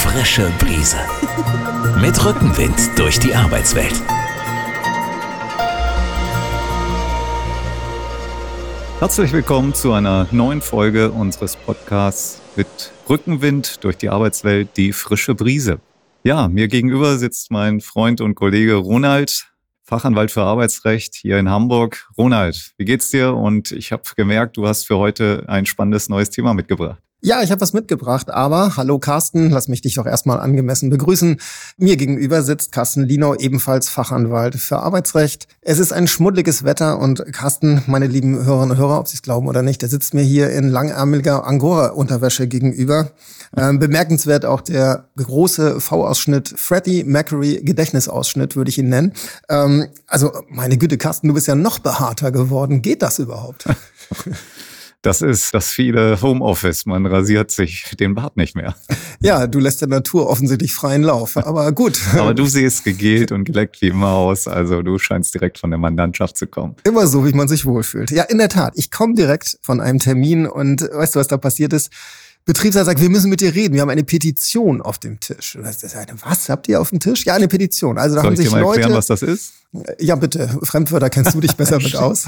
frische Brise. Mit Rückenwind durch die Arbeitswelt. Herzlich willkommen zu einer neuen Folge unseres Podcasts mit Rückenwind durch die Arbeitswelt, die frische Brise. Ja, mir gegenüber sitzt mein Freund und Kollege Ronald, Fachanwalt für Arbeitsrecht hier in Hamburg. Ronald, wie geht's dir? Und ich habe gemerkt, du hast für heute ein spannendes neues Thema mitgebracht. Ja, ich habe was mitgebracht, aber hallo Carsten, lass mich dich doch erstmal angemessen begrüßen. Mir gegenüber sitzt Carsten Lienau, ebenfalls Fachanwalt für Arbeitsrecht. Es ist ein schmuddeliges Wetter und Carsten, meine lieben Hörerinnen und Hörer, ob Sie es glauben oder nicht, der sitzt mir hier in langärmeliger Angora-Unterwäsche gegenüber. Bemerkenswert auch der große V-Ausschnitt, Freddie Mercury Gedächtnisausschnitt, würde ich ihn nennen. Also meine Güte, Carsten, du bist ja noch behaarter geworden. Geht das überhaupt? Das ist das viele Homeoffice. Man rasiert sich den Bart nicht mehr. Ja, du lässt der Natur offensichtlich freien Lauf, aber gut. Aber du siehst gegelt und geleckt wie immer aus. Also du scheinst direkt von der Mandantschaft zu kommen. Immer so, wie man sich wohlfühlt. Ja, in der Tat. Ich komme direkt von einem Termin und weißt du, was da passiert ist? Betriebsrat sagt, wir müssen mit dir reden. Wir haben eine Petition auf dem Tisch. Was habt ihr auf dem Tisch? Ja, eine Petition. Also da Soll haben sich ich dir mal Leute. Erklären, was das ist? Ja, bitte. Fremdwörter kennst du dich besser mit aus.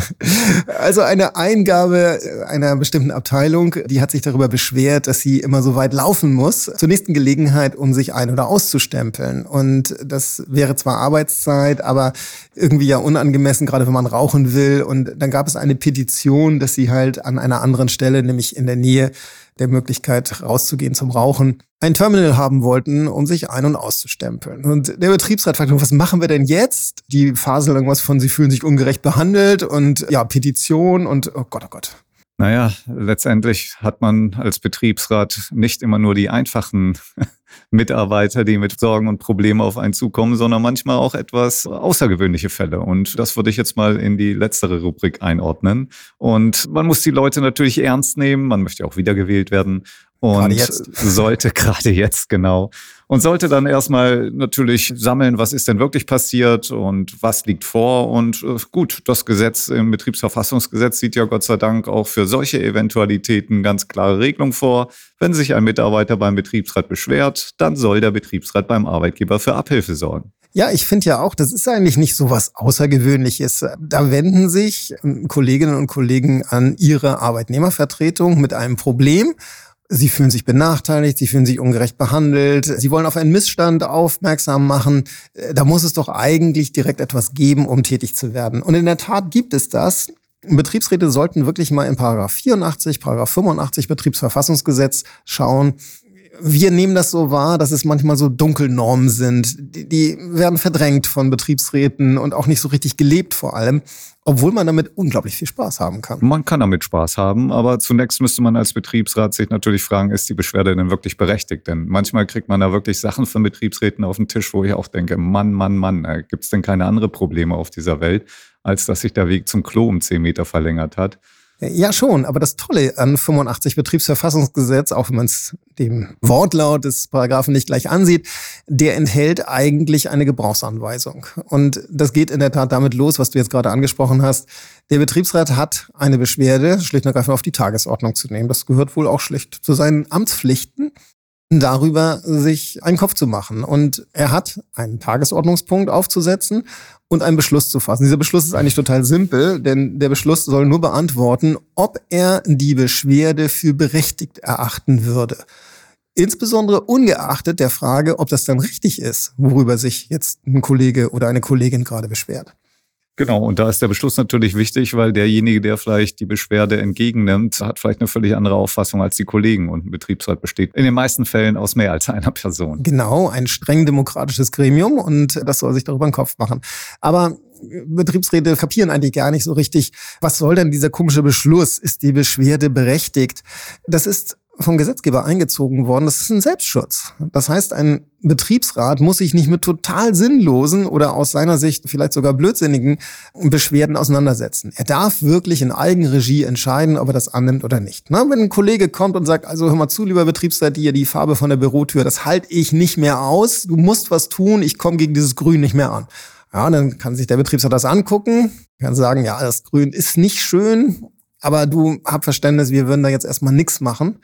Also eine Eingabe einer bestimmten Abteilung, die hat sich darüber beschwert, dass sie immer so weit laufen muss, zur nächsten Gelegenheit, um sich ein- oder auszustempeln. Und das wäre zwar Arbeitszeit, aber irgendwie ja unangemessen, gerade wenn man rauchen will. Und dann gab es eine Petition, dass sie halt an einer anderen Stelle, nämlich in der Nähe der Möglichkeit rauszugehen zum Rauchen, ein Terminal haben wollten, um sich ein- und auszustempeln. Und der Betriebsrat fragte, was machen wir denn jetzt? Die faseln irgendwas von, sie fühlen sich ungerecht behandelt und ja, Petition und oh Gott, oh Gott. Naja, letztendlich hat man als Betriebsrat nicht immer nur die einfachen Mitarbeiter, die mit Sorgen und Problemen auf einen zukommen, sondern manchmal auch etwas außergewöhnliche Fälle. Und das würde ich jetzt mal in die letztere Rubrik einordnen. Und man muss die Leute natürlich ernst nehmen. Man möchte auch wiedergewählt werden. Und sollte gerade jetzt, genau. Und sollte dann erstmal natürlich sammeln, was ist denn wirklich passiert und was liegt vor. Und gut, das Gesetz im Betriebsverfassungsgesetz sieht ja Gott sei Dank auch für solche Eventualitäten ganz klare Regelung vor. Wenn sich ein Mitarbeiter beim Betriebsrat beschwert, dann soll der Betriebsrat beim Arbeitgeber für Abhilfe sorgen. Ja, ich finde ja auch, das ist eigentlich nicht so was Außergewöhnliches. Da wenden sich Kolleginnen und Kollegen an ihre Arbeitnehmervertretung mit einem Problem. Sie fühlen sich benachteiligt, sie fühlen sich ungerecht behandelt, sie wollen auf einen Missstand aufmerksam machen. Da muss es doch eigentlich direkt etwas geben, um tätig zu werden. Und in der Tat gibt es das. Betriebsräte sollten wirklich mal in Paragraph 84, Paragraph 85 Betriebsverfassungsgesetz schauen. Wir nehmen das so wahr, dass es manchmal so Dunkelnormen sind. Die werden verdrängt von Betriebsräten und auch nicht so richtig gelebt vor allem, obwohl man damit unglaublich viel Spaß haben kann. Man kann damit Spaß haben, aber zunächst müsste man als Betriebsrat sich natürlich fragen, ist die Beschwerde denn wirklich berechtigt? Denn manchmal kriegt man da wirklich Sachen von Betriebsräten auf den Tisch, wo ich auch denke, Mann, gibt es denn keine andere Probleme auf dieser Welt, als dass sich der Weg zum Klo um 10 Meter verlängert hat? Ja, schon. Aber das Tolle an 85 Betriebsverfassungsgesetz, auch wenn man es dem Wortlaut des Paragraphen nicht gleich ansieht, der enthält eigentlich eine Gebrauchsanweisung. Und das geht in der Tat damit los, was du jetzt gerade angesprochen hast. Der Betriebsrat hat eine Beschwerde schlicht und ergreifend auf die Tagesordnung zu nehmen. Das gehört wohl auch schlicht zu seinen Amtspflichten, darüber sich einen Kopf zu machen. Und er hat einen Tagesordnungspunkt aufzusetzen und einen Beschluss zu fassen. Dieser Beschluss ist eigentlich total simpel, denn der Beschluss soll nur beantworten, ob er die Beschwerde für berechtigt erachten würde. Insbesondere ungeachtet der Frage, ob das dann richtig ist, worüber sich jetzt ein Kollege oder eine Kollegin gerade beschwert. Genau, und da ist der Beschluss natürlich wichtig, weil derjenige, der vielleicht die Beschwerde entgegennimmt, hat vielleicht eine völlig andere Auffassung als die Kollegen. Und ein Betriebsrat besteht in den meisten Fällen aus mehr als einer Person. Genau, ein streng demokratisches Gremium und das soll sich darüber den Kopf machen. Aber Betriebsräte kapieren eigentlich gar nicht so richtig, was soll denn dieser komische Beschluss? Ist die Beschwerde berechtigt? Das ist vom Gesetzgeber eingezogen worden, das ist ein Selbstschutz. Das heißt, ein Betriebsrat muss sich nicht mit total sinnlosen oder aus seiner Sicht vielleicht sogar blödsinnigen Beschwerden auseinandersetzen. Er darf wirklich in Eigenregie entscheiden, ob er das annimmt oder nicht. Na, wenn ein Kollege kommt und sagt, also hör mal zu, lieber Betriebsrat, die Farbe von der Bürotür, das halte ich nicht mehr aus, du musst was tun, ich komme gegen dieses Grün nicht mehr an. Ja, dann kann sich der Betriebsrat das angucken, kann sagen, ja, das Grün ist nicht schön, aber du hab Verständnis, wir würden da jetzt erstmal nichts machen.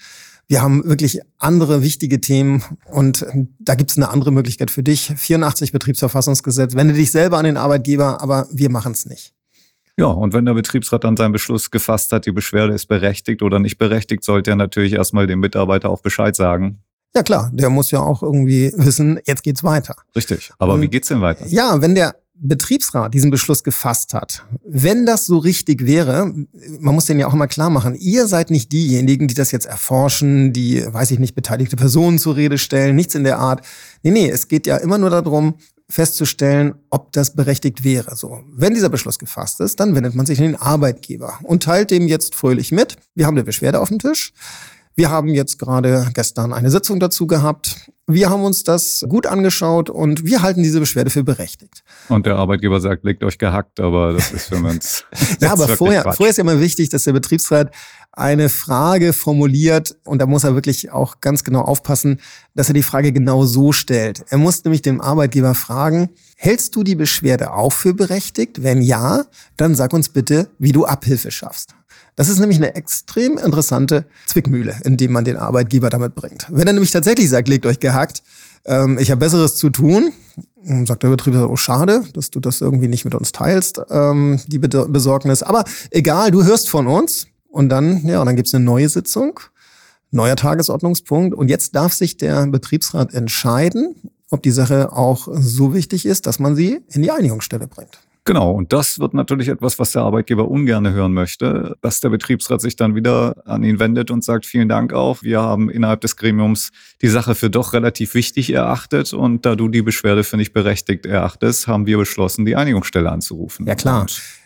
Wir haben wirklich andere wichtige Themen und da gibt es eine andere Möglichkeit für dich. 84 Betriebsverfassungsgesetz, wende dich selber an den Arbeitgeber, aber wir machen es nicht. Ja, und wenn der Betriebsrat dann seinen Beschluss gefasst hat, die Beschwerde ist berechtigt oder nicht berechtigt, sollte er natürlich erstmal dem Mitarbeiter auch Bescheid sagen. Ja klar, der muss ja auch irgendwie wissen, jetzt geht's weiter. Richtig, aber wie geht's denn weiter? Ja, wenn der Betriebsrat diesen Beschluss gefasst hat, wenn das so richtig wäre, man muss denen ja auch immer klar machen, ihr seid nicht diejenigen, die das jetzt erforschen, die, weiß ich nicht, beteiligte Personen zur Rede stellen, nichts in der Art. Nee, es geht ja immer nur darum, festzustellen, ob das berechtigt wäre. So, wenn dieser Beschluss gefasst ist, dann wendet man sich an den Arbeitgeber und teilt dem jetzt fröhlich mit. Wir haben eine Beschwerde auf dem Tisch. Wir haben jetzt gerade gestern eine Sitzung dazu gehabt. Wir haben uns das gut angeschaut und wir halten diese Beschwerde für berechtigt. Und der Arbeitgeber sagt, legt euch gehackt, aber das ist für uns. Ja, aber vorher ist ja immer wichtig, dass der Betriebsrat eine Frage formuliert und da muss er wirklich auch ganz genau aufpassen, dass er die Frage genau so stellt. Er muss nämlich dem Arbeitgeber fragen, hältst du die Beschwerde auch für berechtigt? Wenn ja, dann sag uns bitte, wie du Abhilfe schaffst. Das ist nämlich eine extrem interessante Zwickmühle, in die man den Arbeitgeber damit bringt. Wenn er nämlich tatsächlich sagt, legt euch gehackt, ich habe Besseres zu tun, sagt der Betriebsrat, oh schade, dass du das irgendwie nicht mit uns teilst, die Besorgnis. Aber egal, du hörst von uns und dann gibt's eine neue Sitzung, neuer Tagesordnungspunkt und jetzt darf sich der Betriebsrat entscheiden, ob die Sache auch so wichtig ist, dass man sie in die Einigungsstelle bringt. Genau, und das wird natürlich etwas, was der Arbeitgeber ungern hören möchte, dass der Betriebsrat sich dann wieder an ihn wendet und sagt, vielen Dank auch, wir haben innerhalb des Gremiums die Sache für doch relativ wichtig erachtet und da du die Beschwerde für nicht berechtigt erachtest, haben wir beschlossen, die Einigungsstelle anzurufen. Ja klar.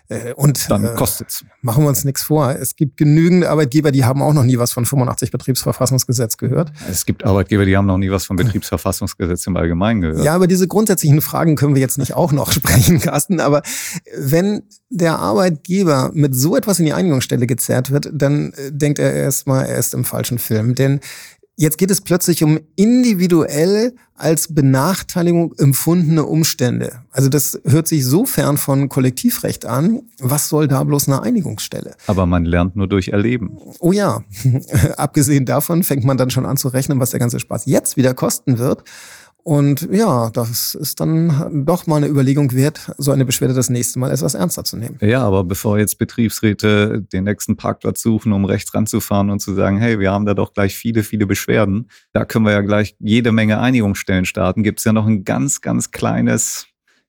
Und dann kostet's. Machen wir uns nichts vor. Es gibt genügend Arbeitgeber, die haben auch noch nie was von 85 Betriebsverfassungsgesetz gehört. Es gibt Arbeitgeber, die haben noch nie was vom Betriebsverfassungsgesetz im Allgemeinen gehört. Ja, aber diese grundsätzlichen Fragen können wir jetzt nicht auch noch sprechen, Carsten. Aber wenn der Arbeitgeber mit so etwas in die Einigungsstelle gezerrt wird, dann denkt er erstmal, er ist im falschen Film. Denn jetzt geht es plötzlich um individuell als Benachteiligung empfundene Umstände. Also das hört sich so fern von Kollektivrecht an. Was soll da bloß eine Einigungsstelle? Aber man lernt nur durch Erleben. Oh ja, abgesehen davon fängt man dann schon an zu rechnen, was der ganze Spaß jetzt wieder kosten wird. Und ja, das ist dann doch mal eine Überlegung wert, so eine Beschwerde das nächste Mal etwas ernster zu nehmen. Ja, aber bevor jetzt Betriebsräte den nächsten Parkplatz suchen, um rechts ranzufahren und zu sagen, hey, wir haben da doch gleich viele, viele Beschwerden, da können wir ja gleich jede Menge Einigungsstellen starten, gibt es ja noch ein ganz, ganz kleines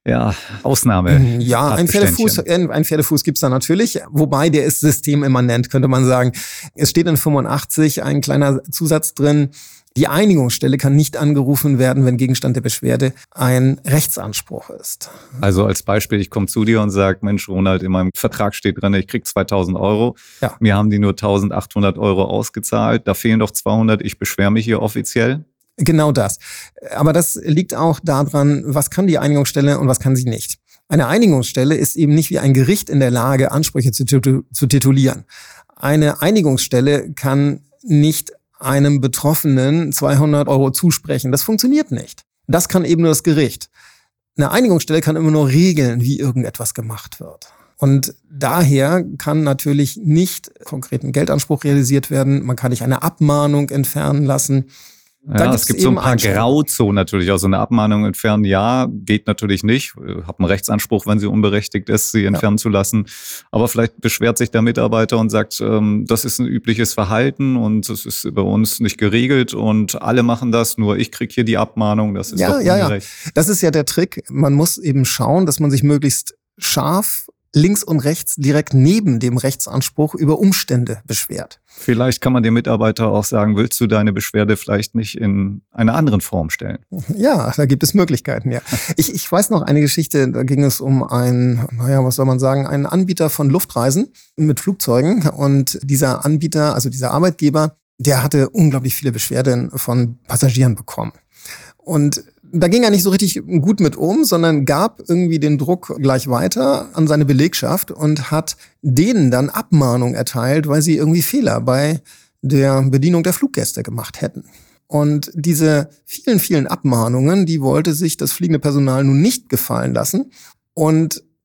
Ausnahme. Ja, ein Pferdefuß gibt's da natürlich, wobei der ist systemimmanent, könnte man sagen. Es steht in 85 ein kleiner Zusatz drin, die Einigungsstelle kann nicht angerufen werden, wenn Gegenstand der Beschwerde ein Rechtsanspruch ist. Also als Beispiel, ich komme zu dir und sage, Mensch, Ronald, in meinem Vertrag steht drin, ich krieg 2.000 Euro. Ja. Mir haben die nur 1.800 Euro ausgezahlt. Da fehlen doch 200. Ich beschwere mich hier offiziell. Genau das. Aber das liegt auch daran, was kann die Einigungsstelle und was kann sie nicht. Eine Einigungsstelle ist eben nicht wie ein Gericht in der Lage, Ansprüche zu titulieren. Eine Einigungsstelle kann nicht einem Betroffenen 200 Euro zusprechen. Das funktioniert nicht. Das kann eben nur das Gericht. Eine Einigungsstelle kann immer nur regeln, wie irgendetwas gemacht wird. Und daher kann natürlich nicht konkret ein Geldanspruch realisiert werden. Man kann nicht eine Abmahnung entfernen lassen. Ja, es gibt so ein paar Grauzonen natürlich. Also eine Abmahnung entfernen, ja, geht natürlich nicht. Hab einen Rechtsanspruch, wenn sie unberechtigt ist, sie entfernen zu lassen. Aber vielleicht beschwert sich der Mitarbeiter und sagt, das ist ein übliches Verhalten und das ist bei uns nicht geregelt und alle machen das, nur ich krieg hier die Abmahnung. Das ist doch ungerecht. Ja. Das ist ja der Trick. Man muss eben schauen, dass man sich möglichst scharf links und rechts direkt neben dem Rechtsanspruch über Umstände beschwert. Vielleicht kann man dem Mitarbeiter auch sagen, willst du deine Beschwerde vielleicht nicht in einer anderen Form stellen? Ja, da gibt es Möglichkeiten, ja. Ich weiß noch eine Geschichte, da ging es um einen Anbieter von Luftreisen mit Flugzeugen. Und dieser Anbieter, also dieser Arbeitgeber, der hatte unglaublich viele Beschwerden von Passagieren bekommen. Und da ging er nicht so richtig gut mit um, sondern gab irgendwie den Druck gleich weiter an seine Belegschaft und hat denen dann Abmahnung erteilt, weil sie irgendwie Fehler bei der Bedienung der Fluggäste gemacht hätten. Und diese vielen, vielen Abmahnungen, die wollte sich das fliegende Personal nun nicht gefallen lassen und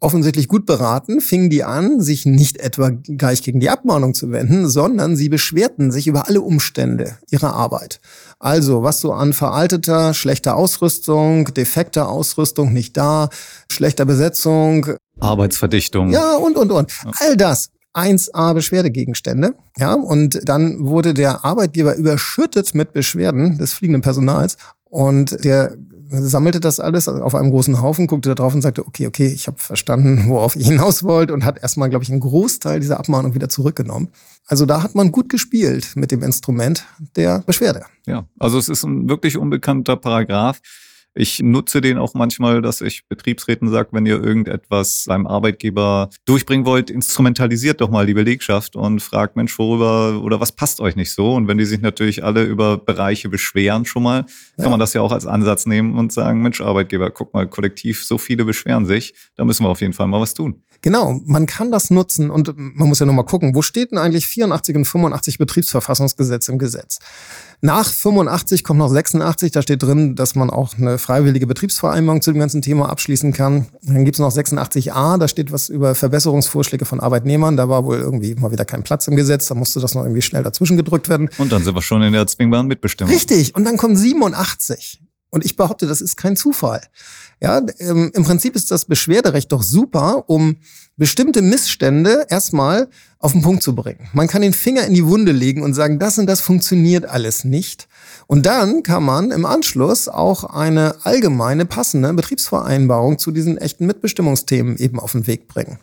offensichtlich gut beraten, fingen die an, sich nicht etwa gleich gegen die Abmahnung zu wenden, sondern sie beschwerten sich über alle Umstände ihrer Arbeit. Also, was so an veralteter, schlechter Ausrüstung, defekter Ausrüstung nicht da, schlechter Besetzung, Arbeitsverdichtung. Ja, und. All das. 1a Beschwerdegegenstände. Ja, und dann wurde der Arbeitgeber überschüttet mit Beschwerden des fliegenden Personals und der sammelte das alles auf einem großen Haufen, guckte da drauf und sagte, okay, ich habe verstanden, worauf ihr hinaus wollt und hat erstmal, glaube ich, einen Großteil dieser Abmahnung wieder zurückgenommen. Also da hat man gut gespielt mit dem Instrument der Beschwerde. Ja, also es ist ein wirklich unbekannter Paragraph. Ich nutze den auch manchmal, dass ich Betriebsräten sage, wenn ihr irgendetwas seinem Arbeitgeber durchbringen wollt, instrumentalisiert doch mal die Belegschaft und fragt, Mensch, worüber oder was passt euch nicht so? Und wenn die sich natürlich alle über Bereiche beschweren schon mal, kann man das ja auch als Ansatz nehmen und sagen, Mensch, Arbeitgeber, guck mal, kollektiv, so viele beschweren sich, da müssen wir auf jeden Fall mal was tun. Genau, man kann das nutzen und man muss ja nochmal gucken, wo steht denn eigentlich 84 und 85 Betriebsverfassungsgesetz im Gesetz? Nach 85 kommt noch 86, da steht drin, dass man auch eine freiwillige Betriebsvereinbarung zu dem ganzen Thema abschließen kann. Dann gibt's noch 86a, da steht was über Verbesserungsvorschläge von Arbeitnehmern. Da war wohl irgendwie mal wieder kein Platz im Gesetz, da musste das noch irgendwie schnell dazwischen gedrückt werden. Und dann sind wir schon in der zwingbaren Mitbestimmung. Richtig, und dann kommt 87. Und ich behaupte, das ist kein Zufall. Ja, im Prinzip ist das Beschwerderecht doch super, um bestimmte Missstände erstmal auf den Punkt zu bringen. Man kann den Finger in die Wunde legen und sagen, das und das funktioniert alles nicht. Und dann kann man im Anschluss auch eine allgemeine, passende Betriebsvereinbarung zu diesen echten Mitbestimmungsthemen eben auf den Weg bringen.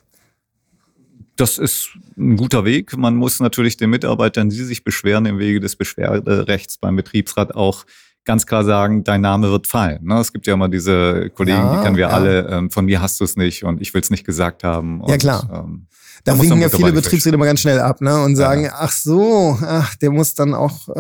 Das ist ein guter Weg. Man muss natürlich den Mitarbeitern, die sich beschweren, im Wege des Beschwerderechts beim Betriebsrat auch ganz klar sagen, dein Name wird fallen. Es gibt ja immer diese Kollegen, die kennen wir alle, von mir hast du es nicht und ich will es nicht gesagt haben. Und, ja, klar. Da winken ja viele Betriebsräte immer ganz schnell ab, und sagen, der muss dann auch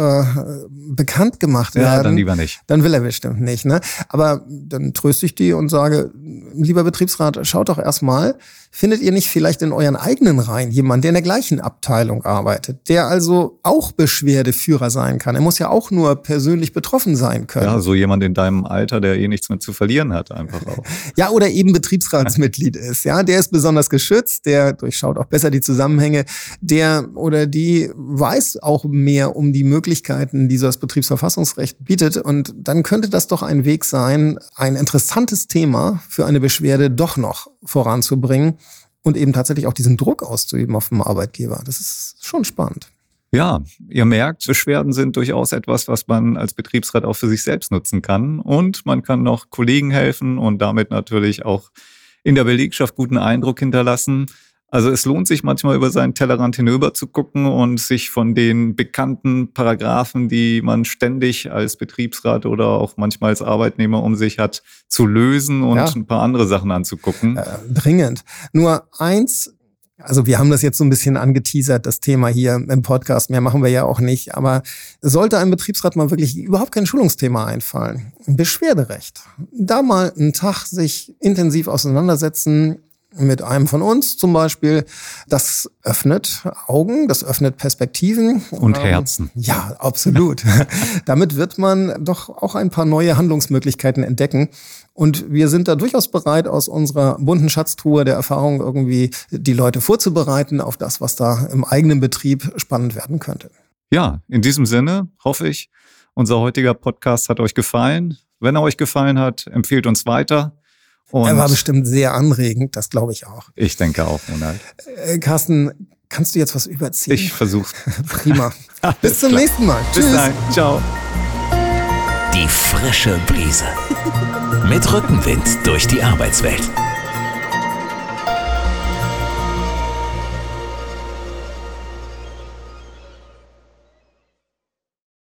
bekannt gemacht werden. Ja, dann lieber nicht. Dann will er bestimmt nicht. Aber dann tröste ich die und sage, lieber Betriebsrat, schaut doch erstmal, findet ihr nicht vielleicht in euren eigenen Reihen jemanden, der in der gleichen Abteilung arbeitet, der also auch Beschwerdeführer sein kann? Er muss ja auch nur persönlich betroffen sein können. Ja, so jemand in deinem Alter, der nichts mehr zu verlieren hat, einfach auch. Ja, oder eben Betriebsratsmitglied ist. Ja, der ist besonders geschützt, der durchschaut auch besser die Zusammenhänge. Der oder die weiß auch mehr um die Möglichkeiten, die so das Betriebsverfassungsrecht bietet. Und dann könnte das doch ein Weg sein, ein interessantes Thema für eine Beschwerde doch noch voranzubringen und eben tatsächlich auch diesen Druck auszuüben auf den Arbeitgeber. Das ist schon spannend. Ja, ihr merkt, Beschwerden sind durchaus etwas, was man als Betriebsrat auch für sich selbst nutzen kann. Und man kann noch Kollegen helfen und damit natürlich auch in der Belegschaft guten Eindruck hinterlassen. Also es lohnt sich manchmal über seinen Tellerrand hinüber zu gucken und sich von den bekannten Paragraphen, die man ständig als Betriebsrat oder auch manchmal als Arbeitnehmer um sich hat, zu lösen und ein paar andere Sachen anzugucken. Dringend. Nur eins, also wir haben das jetzt so ein bisschen angeteasert, das Thema hier im Podcast, mehr machen wir ja auch nicht, aber sollte einem Betriebsrat mal wirklich überhaupt kein Schulungsthema einfallen, Beschwerderecht, da mal einen Tag sich intensiv auseinandersetzen, mit einem von uns zum Beispiel, das öffnet Augen, das öffnet Perspektiven. Und Herzen. Ja, absolut. Damit wird man doch auch ein paar neue Handlungsmöglichkeiten entdecken. Und wir sind da durchaus bereit, aus unserer bunten Schatztruhe der Erfahrung irgendwie die Leute vorzubereiten auf das, was da im eigenen Betrieb spannend werden könnte. Ja, in diesem Sinne hoffe ich, unser heutiger Podcast hat euch gefallen. Wenn er euch gefallen hat, empfehlt uns weiter. Und er war bestimmt sehr anregend, das glaube ich auch. Ich denke auch, Ronald. Carsten, kannst du jetzt was überziehen? Ich versuch's. Prima. Bis zum nächsten Mal. Bis dann. Ciao. Die frische Brise. Mit Rückenwind durch die Arbeitswelt.